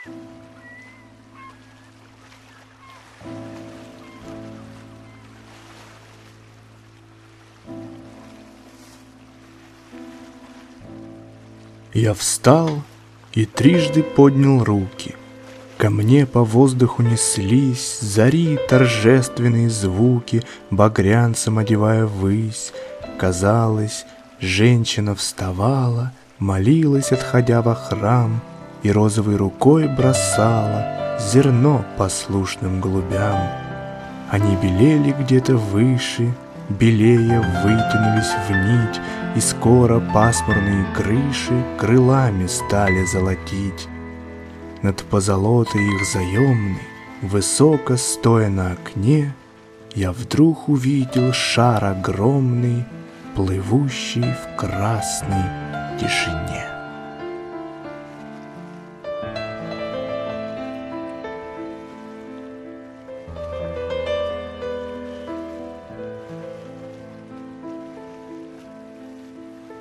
Я встал и трижды поднял руки. Ко мне по воздуху неслись зари торжественные звуки, багрянцем одевая ввысь. Казалось, женщина вставала, молилась, отходя во храм, и розовой рукой бросала зерно послушным голубям. Они белели где-то выше, белее вытянулись в нить, и скоро пасмурные крыши крылами стали золотить. Над позолотой их заемной, высоко стоя на окне, я вдруг увидел шар огромный, плывущий в красной тишине.